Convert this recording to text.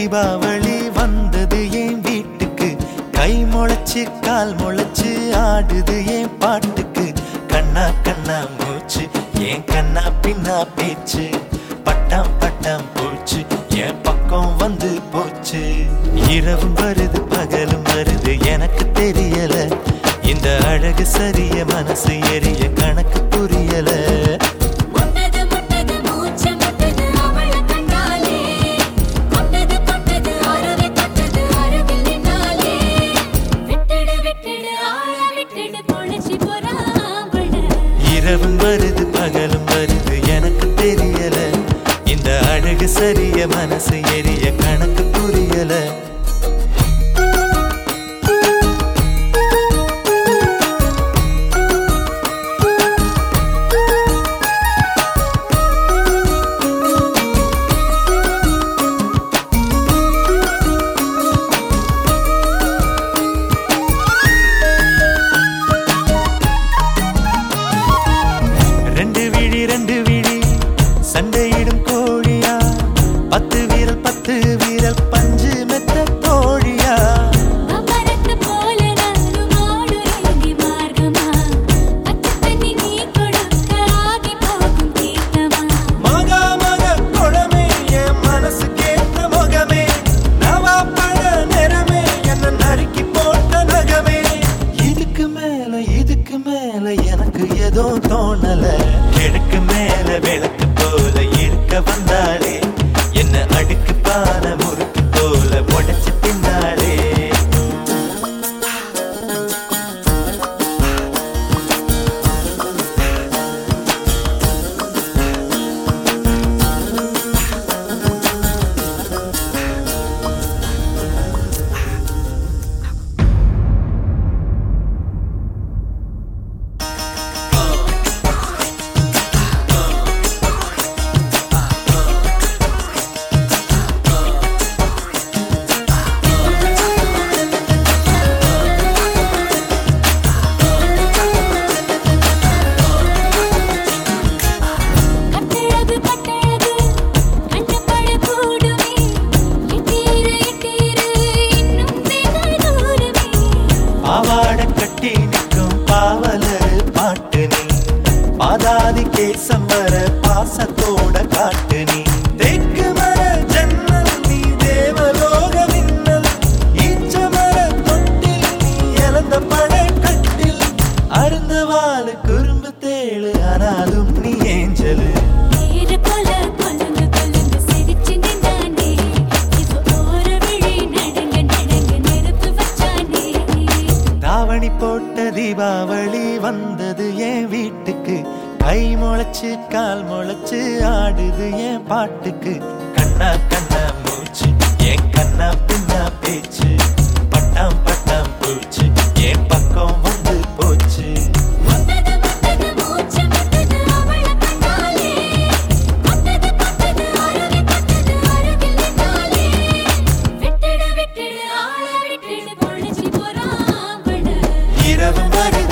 தீபாவளி வந்தது என் வீட்டுக்கு. கை முளைச்சு கால் முளைச்சு ஆடுது என் பாட்டுக்கு. கண்ணா கண்ணா மூச்சு என் கண்ணா பின்னா பேச்சு. பட்டாம் பட்டாம் போச்சு என் பக்கம் வந்து போச்சு. இரவும் வருது பகலும் வருது எனக்கு தெரியல. இந்த அழகு சரிய மனசு எரிய கணக்கு புரியல. இரவும் வருது பகலும் வருது எனக்கு தெரியல. இந்த அழகு சரிய மனசு எரிய கணக்கு புரியல. ரெண்டு விழி சண்டையிடும் கோழியா, 10 வீரல் 10 வீரல் பஞ்சு மெத்த தோழியா. மகா மக குளமே என் மனசு கேட்ட முகமே. நவா பழ நிறமே என்ன நறுக்கி போட்ட நகமே. இதுக்கு மேல எனக்கு ஏதோ தோணல. கிழக்கு மேல விளக்கு போல இருக்க வந்தாளே. என்ன அடுக்கு பான முறுக்கு போல உடைச்சு பின்னாளே. பாவாட கட்டி நிற்கும் பாவலரு பாட்டு நீ. பாதாதி கேசம் வர பாசத்தோட காட்டு நீ. தேக்கு மர ஜன்னல் நீ தேவலோக மின்னல். ஈச்ச மர தொட்டில் நீ இழந்த பட கட்டில். அருந்த வாழு குறும்பு தேழு ஆனாலும் நீ ஏஞ்சலு. தாவணி போட்ட தீபாவளி வந்தது என் வீட்டுக்கு. கை முளைச்சு கால் முளைச்சு ஆடுது என் பாட்டுக்கு. கண்ணா கண்ணா மூச்சு என் கண்ணா பின்னா பேச்சு. பட்டாம் பட்டாம் பூச்சு என் பக்கம் வந்து போச்சு. இரவும் வருது